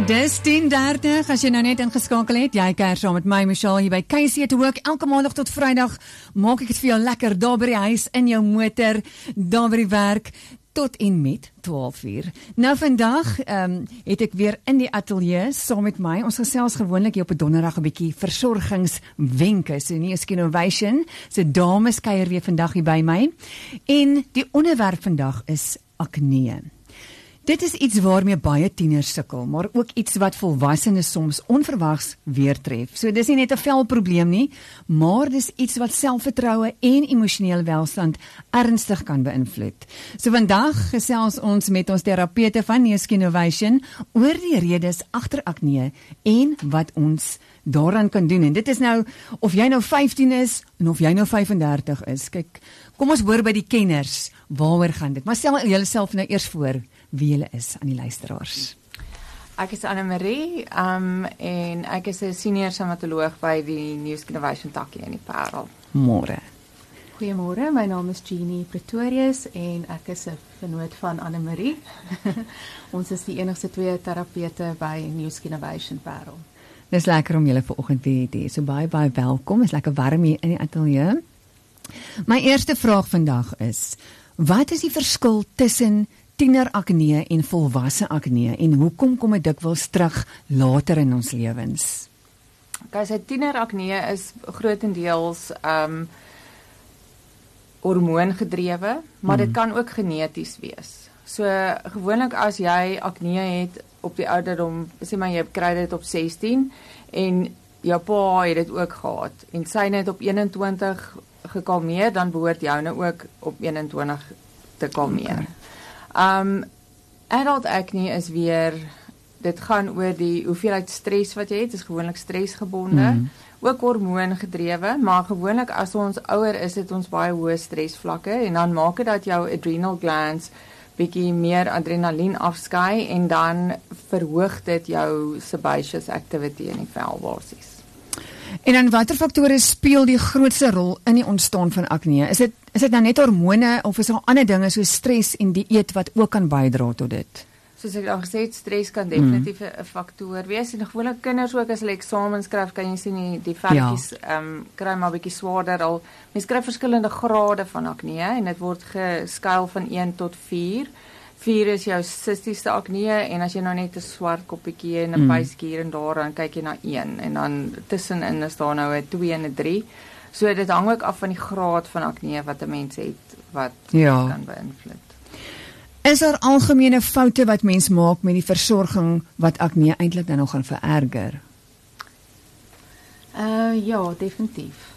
Dis 10:30, as jy nou net ingeskakel het, jy kuier saam met my, Michelle, hier by KC te ook. Elke maandag tot Vrydag maak ek dit vir jou lekker daar by die huis, in jou motor, daar by die werk, tot en met 12:00. Nou vandag het ek weer in die ateljee saam met my. Ons gesels gewoonlik hier op 'n donderdag 'n bietjie versorgingswenke. So nie 'n Skinnovation. So dames kuier weer vandag hier by my. En die onderwerp vandag is akne. Dit is iets waarmee baie tieners sukkel, maar ook iets wat volwassenes soms onverwags weertref. So dis nie net 'n velprobleem nie, maar dis iets wat selfvertroue en emosionele welstand ernstig kan beïnvloed. So vandag gesels ons met ons terapeute van Skinnovation oor die redes agter akne en wat ons daaraan kan doen. En dit is nou, of jy nou 15 is en of jy nou 35 is. Kyk, kom ons hoor by die kenners, waaroor gaan dit? Maar stel julleself nou eers voor wie julle is aan die luisteraars. Ek is Anne-Marie en ek is 'n senior stomatoloog by die New Skinnovation takkie in die Parel. Môre. Goeiemôre, my naam is Jeannie Pretorius en ek is 'n vennoot van Anne-Marie. Ons is die enigste twee terapeute by New Skinnovation Parel. Dis lekker om julle vanoggend te hê. So baie welkom. Is lekker warm hier in die ateljee. My eerste vraag vandag is: wat is die verskil tussen tienerakne en volwasse akne en hoekom kom dit dikwels terug later in ons lewens? Okay, tienerakne is grotendeels hormoongedrewe, maar dit kan ook geneties wees. So gewoonlik as jy akne het op die ouderdom, sê maar jy kry dit op 16 en jou pa het dit ook gehad en sy het op 21 gekalmeer, dan behoort jou nou ook op 21 te kalmeer. Okay. Adult acne is weer, dit gaan oor die hoeveelheid stres wat jy het, is gewoonlik stresgebonde, ook hormoongedrewe, maar gewoonlik as ons ouer is, het ons baie hoë stresvlakke en dan maak dit dat jou adrenal glands bietjie meer adrenalien afskei en dan verhoog dit jou sebaceous activity in die vel basies. En dan watter faktore speel die grootste rol in die ontstaan van akne? Is dit nou net hormone of is daar ander dinge soos stres en dieet wat ook kan bydra tot dit? Soos ek al gesê het, stres kan definitief 'n faktor wees en gewoonlik kinders ook as hulle eksamens skryf, kan jy sien die velletjies kry maar 'n bietjie swaarder al. Mens kry verskillende grade van akne en dit word geskuil van 1 tot 4. 4 is jou cystiese akne en as jy nou net 'n swart koppietjie en 'n puistjie hier en daar, dan kyk jy na 1 en dan tussenin is daar nou 'n 2 en 'n 3. So dit hang ook af van die graad van akne wat 'n mens het wat kan beïnvloed. Is daar algemene foute wat mens maak met die versorging wat akne eintlik dan nog gaan vererger? Ja, definitief.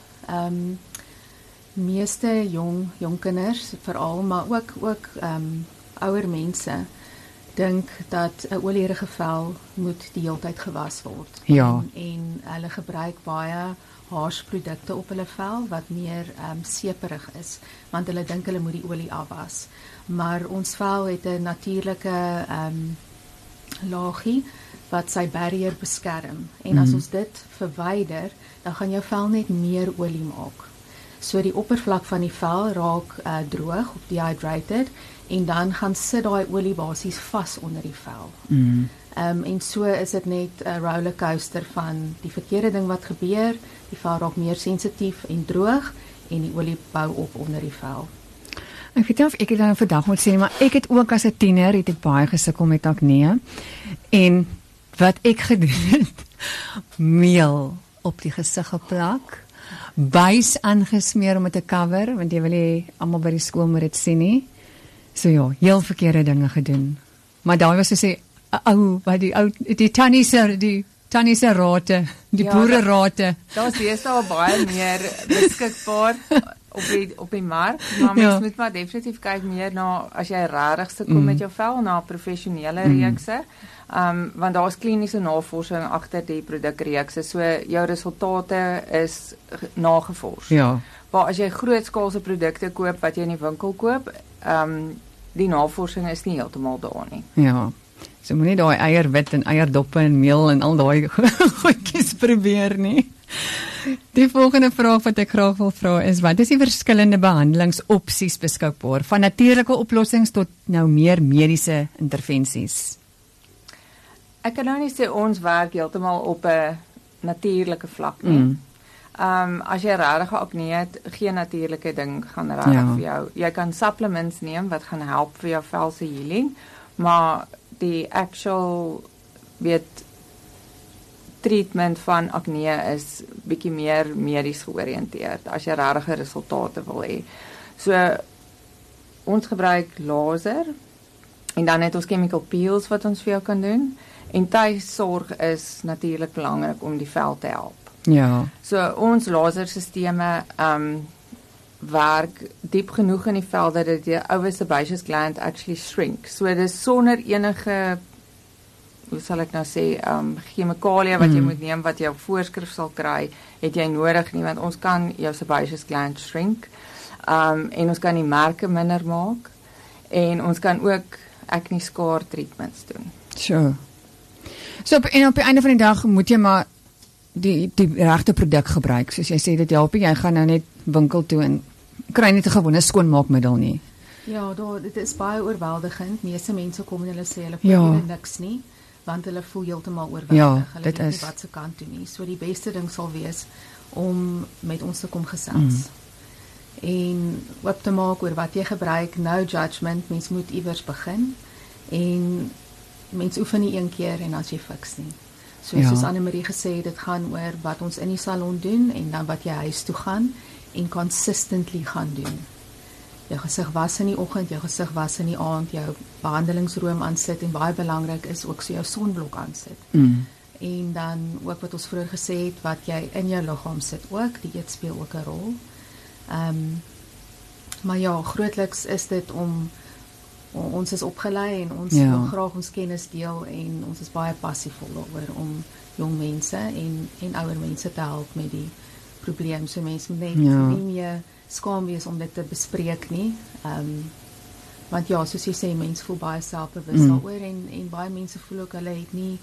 Meeste jong kinders veral, maar ook ouer mense dink dat 'n olierige vel moet die hele tyd gewas word. Ja. En hulle gebruik baie haarsprodukte op hulle vel wat meer seeperig is, want hulle dink hulle moet die olie afwas. Maar ons vel het 'n natuurlike laagie wat sy barrier beskerm. En as ons dit verwyder, dan gaan jou vel net meer olie maak. So die oppervlak van die vel raak droog of dehydrated en dan gaan sit daai olie basies vas onder die vel. En so is dit net 'n rollercoaster van die verkeerde ding wat gebeur, die vel raak meer sensitief en droog en die olie bou op onder die vel. Ek weet nie of ek dit dan vandag moet sê, maar ek het ook as 'n tiener het ek baie gesukkel met akne en wat ek gedoen het, meel op die gesig geplak, buis aangesmeer om dit te cover, want jy wil nie almal by die skool moet dit sien nie. So ja, heel verkeerde dinge gedoen. Maar daai was soos 'n ou by die tannie se rate, die boere rate. Daar's deesdae baie meer beskikbaar op die mark, maar mens moet maar definitief kyk meer na as jy regtig sukkel met jou vel na professionele reekse. Want daar is kliniese navorsing agter die produkreekse, so jou resultate is nagevors. Ja. Maar as jy grootskaalse produkte koop wat jy in die winkel koop, die navorsing is nie heeltemal daar nie. Ja. So moenie daai eierwit en eierdoppe en meel en al daai goedjies probeer nie. Die volgende vraag wat ek graag wil vra is, wat is die verskillende behandelingsopsies beskikbaar, van natuurlike oplossings tot nou meer mediese intervensies? Ek kan nou nie sê ons werk heeltemal op 'n natuurlike vlak nie. As jy regtig akne het, geen natuurlike ding gaan regtig vir jou. Jy kan supplements neem wat gaan help vir jou vel se healing, maar die actual treatment van akne is bietjie meer medies georiënteerd as jy regtig resultate wil hê. So ons gebruik laser en dan het ons chemical peels wat ons vir jou kan doen. En tuisorg is natuurlik belangrik om die vel te help. Ja. So ons laserstelsels werk diep genoeg in die vel dat dit die ouer sebaceous gland actually shrink. So dis sonder enige, hoe sal ek nou sê, chemikalie wat jy moet neem wat jou voorskrif sal kry, het jy nodig nie, want ons kan jou sebaceous gland shrink. En ons kan die merke minder maak en ons kan ook acne scar treatments doen. Sure. So op die einde van die dag moet jy maar die regte produk gebruik. Soos jy sê, dit help jy gaan nou net winkel toe en kry net 'n gewone skoonmaakmiddel nie. Ja, dit is baie oorweldigend. Meeste mense kom en hulle sê hulle voel niks nie, want hulle voel heeltemal oorweldig. Ja, hulle dit weet is nie wat se kant toe nie. So die beste ding sal wees om met ons te kom gesels. En op te maak oor wat jy gebruik, no judgment, mens moet iewers begin en mens oefen nie een keer en as jy fiks nie. Soos Anne-Marie gesê het, dit gaan oor wat ons in die salon doen en dan wat jy huis toe gaan en consistently gaan doen. Jou gesig was in die oggend, jou gesig was in die aand, jou behandelingsroom aansit en baie belangrik is ook so jou sonblok aansit. En dan ook wat ons vroeër gesê het, wat jy in jou liggaam sit ook, die eet speel ook 'n rol. Maar ja, grootliks is dit om ons is opgelei en ons wil graag ons kennis deel en ons is baie passievol daaroor om jong mense en ouer mense te help met die probleem. So mense moet net nie meer skaam wees om dit te bespreek nie. Want ja, soos jy sê, mense voel baie selfbewus daaroor en baie mense voel ook hulle het nie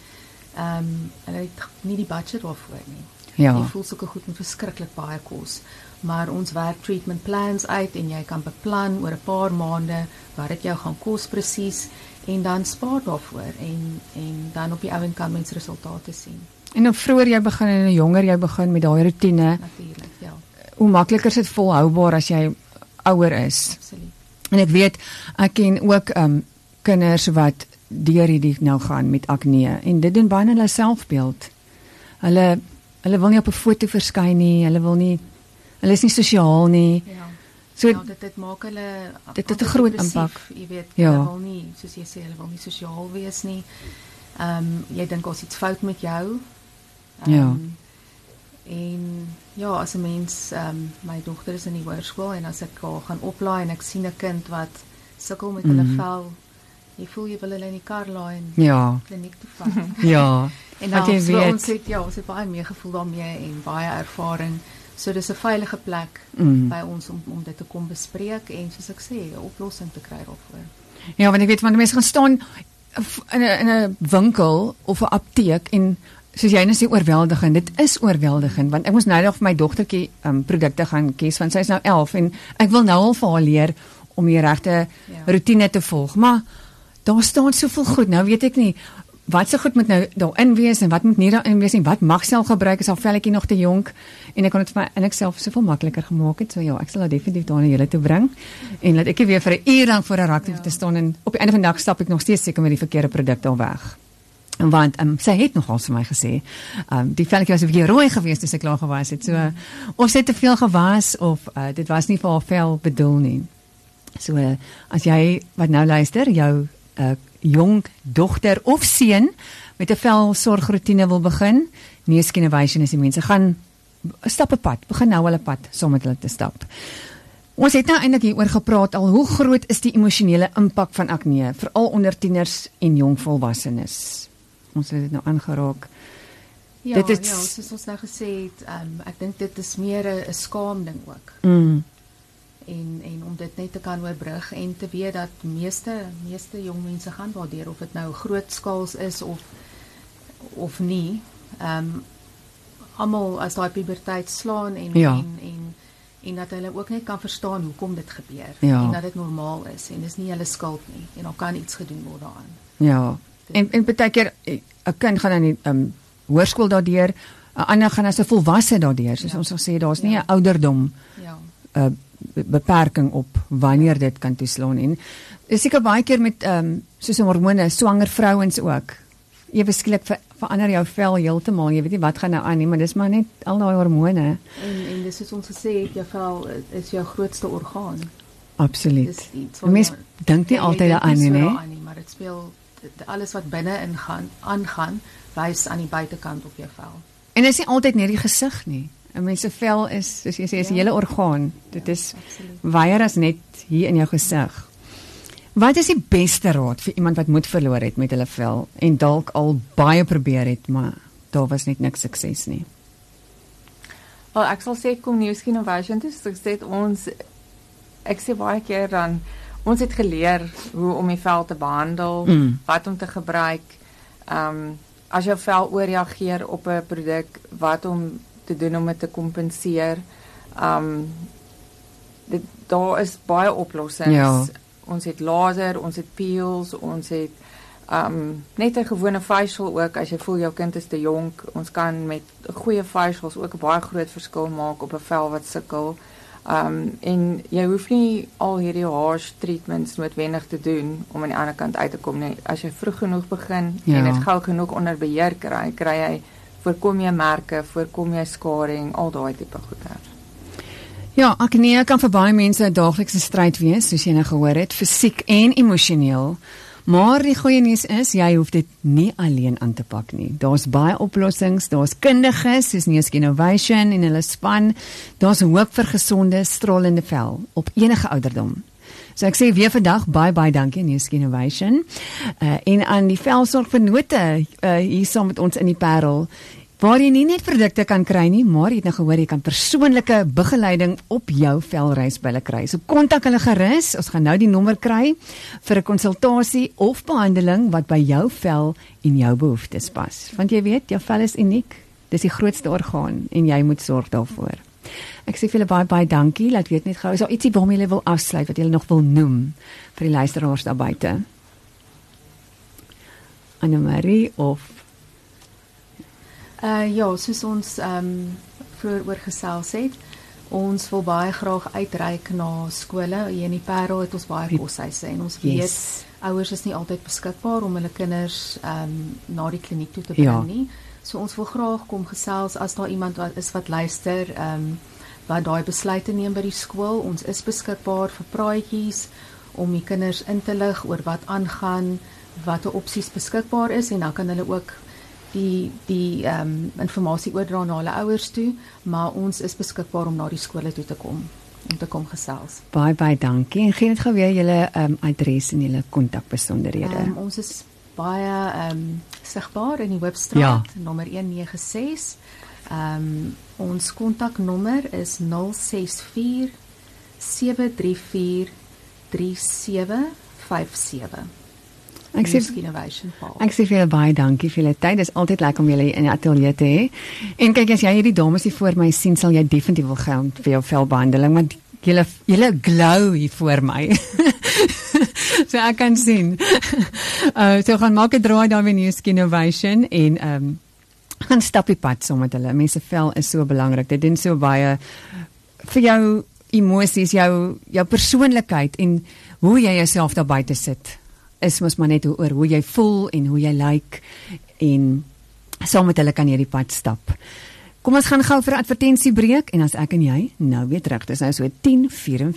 die budget daarvoor nie. Jy voel sulke goed met verskriklik baie kos. Maar ons werk treatment plans uit en jy kan beplan oor 'n paar maande wat dit jou gaan kos presies en dan spaar daarvoor en dan op die ou en kan mens resultate sien. En hoe vroeër jy begin en hoe jonger jy begin met daai rotine, natuurlik, ja. Hoe makliker is dit volhoubaar as jy ouer is. Absoluut. En ek weet, ek ken ook kinders wat deur hierdie nou gaan met akne en dit doen baie hulle selfbeeld. Hulle wil nie op 'n foto verskyn nie, hulle is nie sosiaal nie. Ja. So dit maak hulle dit het 'n groot impak. Jy weet, hulle wil nie, soos jy sê, hulle wil nie sosiaal wees nie. Jy dink ons iets fout met jou. En ja, as 'n mens, my dogter is in die hoërskool en as ek haar gaan oplaai en ek sien 'n kind wat sukkel met hulle vel, jy voel jy wil hulle in die kar laai en kliniek toe vat. Ja. En dan weet ons het baie meer gevoel daarmee en baie ervaring. So dis 'n veilige plek by ons om dit te kom bespreek en soos ek sê, 'n oplossing te kry daarvoor. Ja, want ek weet want mense gaan staan in 'n winkel of 'n apteek en soos jy net sê oorweldigend. Dit is oorweldigend want ek moes nou nog vir my dogtertjie produkte gaan kies want sy is nou 11 en ek wil nou al vir haar leer om die regte rotine te volg. Maar daar staan soveel goed. Nou weet ek nie wat se goed moet nou daarin wees en wat moet nie daarin wees nie. Wat mag self gebruik is al velletjie nog te jonk en ek kon dit vir my en ek self soveel makliker gemaak het. So ja, ek sal dit definitief daar na julle toe bring en laat ek weer vir 'n uur lank voor 'n rak te staan en op die einde van die dag stap ek nog steeds seker met die verkeerde produk al weg. Want sy het nogal vir my gesê, die velletjie was 'n bietjie rooi geweest toe sy klaar gewas het. So of sy te veel gewas of dit was nie vir haar vel bedoel nie. So as jy wat nou luister, jou jong dogter of seun met 'n velsorgrotine wil begin, nie skien 'n wysie is die mense gaan stap 'n pad, begin nou hulle pad saam met hulle te stap. Ons het nou eintlik hieroor gepraat al, hoe groot is die emosionele impak van akne, veral onder tieners en jong volwassenes? Ons het dit nou aangeraak. Ja, dit is, soos ons nou gesê het, ek dink dit is meer 'n skaam ding ook. En om dit net te kan oorbrug en te weet dat meeste jong mense gaan daardeur of dit nou grootskaals is of nie. Almal as daai puberteit slaan en dat hulle ook net kan verstaan hoekom dit gebeur en dat dit normaal is en dis nie hulle skuld nie en daar kan iets gedoen word daaraan. Ja. En baie keer 'n kind gaan aan die hoërskool daardeur, 'n ander gaan as 'n volwasse daardeur. Soos ons sal sê, daar's nie 'n ouderdom beperking op wanneer dit kan toeslaan. En is seker baie keer met soos hormone, swanger vrouens ook. Ewe skielik verander jou vel heeltemal. Jy weet nie wat gaan nou aan nie, maar dis maar net al daai hormone. En dis soos ons gesê het, jou vel is jou grootste orgaan. Absoluut. Mens dink nie altyd daaraan nie, maar dit speel alles wat binne aangaan, wys aan die buitekant op jou vel. En dit is nie altyd net die gesig nie. 'n Mens se vel is, soos jy sê, is 'n hele orgaan. Dit is wyer as net hier in jou gesig. Wat is die beste raad vir iemand wat moed verloor het met hulle vel en dalk al baie probeer het, maar daar was net niks sukses nie? Wel, ek sal sê kom New Innovation toe, so ek sê baie keer dan ons het geleer hoe om die vel te behandel, wat om te gebruik. As jou vel ooreageer op 'n produk, wat om te doen om dit te kompenseer. Daar is baie oplossings. Ja. Ons het laser, ons het peels, ons het net 'n gewone facial ook, as jy voel jou kind is te jonk. Ons kan met goeie facials ook 'n baie groot verskil maak op 'n vel wat sukkel. En jy hoef nie al hierdie harsh treatments noodwendig te doen om aan die ander kant uit te kom nie. As jy vroeg genoeg begin en dit gou genoeg onder beheer kry jy voorkom jy merke, voorkom jy skaring, al daai tipe goeders. Ja, akne kan vir baie mense 'n daaglikse stryd wees, soos jy nou gehoor het, fisiek en emosioneel. Maar die goeie nuus is, jy hoef dit nie alleen aan te pak nie. Daar's baie oplossings, daar's kundiges soos New Innovation en hulle span. Daar's hoop vir gesonde, stralende vel op enige ouderdom. So ek sê weer vandag baie dankie New Innovation. En aan die velsorgvennote hier saam met ons in die Parel, waar jy nie net produkte kan kry nie, maar jy het nou gehoor jy kan persoonlike begeleiding op jou velreis by hulle kry. So kontak hulle gerus. Ons gaan nou die nommer kry vir 'n konsultasie of behandeling wat by jou vel en jou behoeftes pas. Want jy weet, jou vel is uniek. Dis die grootste orgaan en jy moet sorg daarvoor. Ek sê vir julle baie dankie. Laat weet net gou, is daar ietsie waarmee julle wil afsluit wat julle nog wil noem vir die luisteraars daar buite? Anne-Marie of ja, soos ons vroeër oorgesels het, ons wil baie graag uitreik na skole. Hier in die Parel het ons baie koshuise en ons weet ouers is nie altyd beskikbaar om hulle kinders na die kliniek toe te bring nie. So ons wil graag kom gesels as daar iemand wat luister, wat daai besluite neem by die skool. Ons is beskikbaar vir praatjies om die kinders in te lig oor wat aangaan, watter opsies beskikbaar is en dan kan hulle ook die informasie oordra na hulle ouers toe, maar ons is beskikbaar om na die skole toe te kom, om te kom gesels. Baie dankie. En gee net gou weer julle adres en julle kontakbesonderhede. Ons is baie sigbaar in die Hoofstraat, nommer 196. Ons kontaknommer is 064 734 3757. Ek sê vir julle baie dankie vir julle tyd. Dis altyd lekker om julle in die ateljee te hê. En kyk, as jy hierdie dames hier voor my sien, sal jy definitief wil gaan vir jou velbehandeling, want julle glow hier voor my. So ek kan sien. So gaan maak 'n draai daar by New Innovation en gaan stap die pad saam met hulle. Mense vel is so belangrik. Dit doen so baie vir jou emosies, jou persoonlikheid en hoe jy jouself daar buite sit. Is mos maar net oor hoe jy voel en hoe jy lyk en saam met hulle kan jy die pad stap. Kom ons gaan gou vir 'n advertensiebreek en as ek en jy nou weer terug. Dis nou so 10:44.